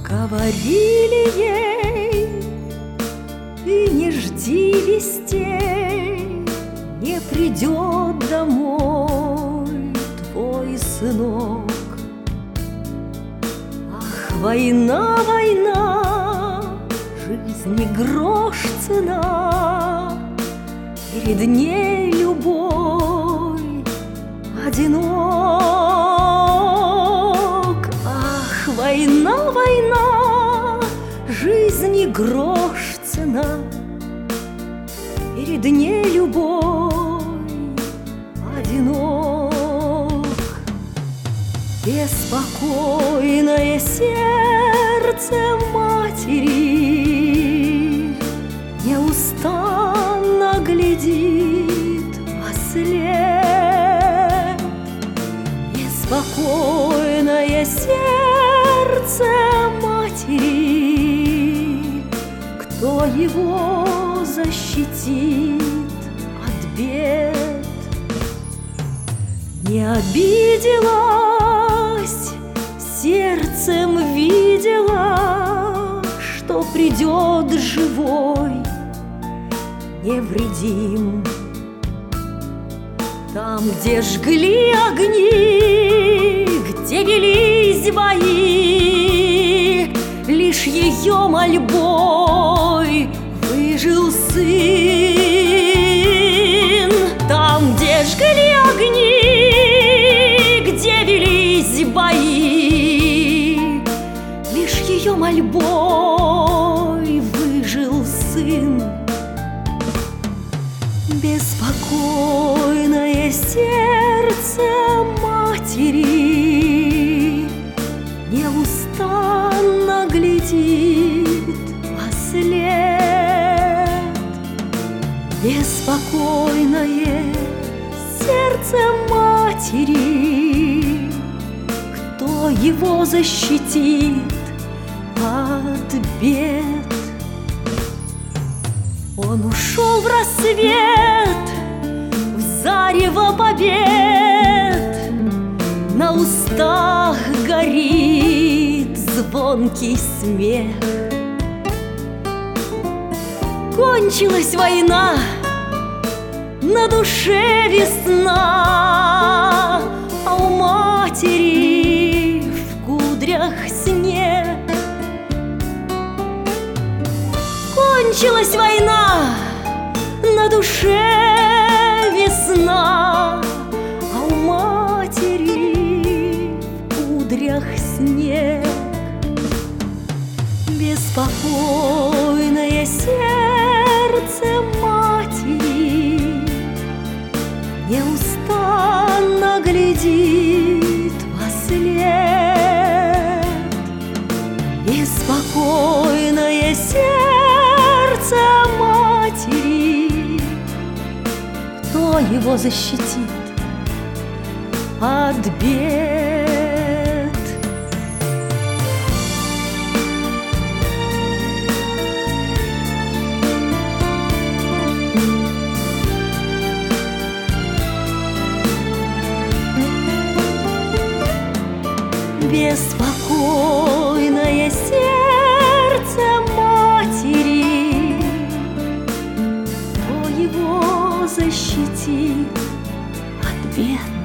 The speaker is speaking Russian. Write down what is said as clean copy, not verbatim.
Говорили ей: ты не жди вестей, не придет домой твой сынок. Ах, война, война, жизни грош цена, перед ней любой одинок. Ах, война, война, жизни грош цена, перед ней любой одинок. Беспокойное сердце матери неустанно глядит вослед. Беспокойное сердце матери, кто его защитит от бед? Не обиделась, сердцем видела, что придет живой, невредим. Там, где жгли огни, где велись бои, лишь ее мольбой выжил сын. Там, где жгли огни, где велись бои, лишь ее мольбой выжил сын. Беспокойное сердце матери неустанно глядит вослед. Беспокойное сердце матери, кто его защитит от бед? Он ушел в рассвет, в зарево побед, на устах горит звонкий смех. Кончилась война, на душе весна, а у матери в кудрях снег. Кончилась война, на душе весна, а у матери в кудрях снег. Беспокойное сердце матери неустанно глядит вослед. Беспокойное сердце матери, кто его защитит от бед? Беспокойное сердце матери, кто его защитит от бед?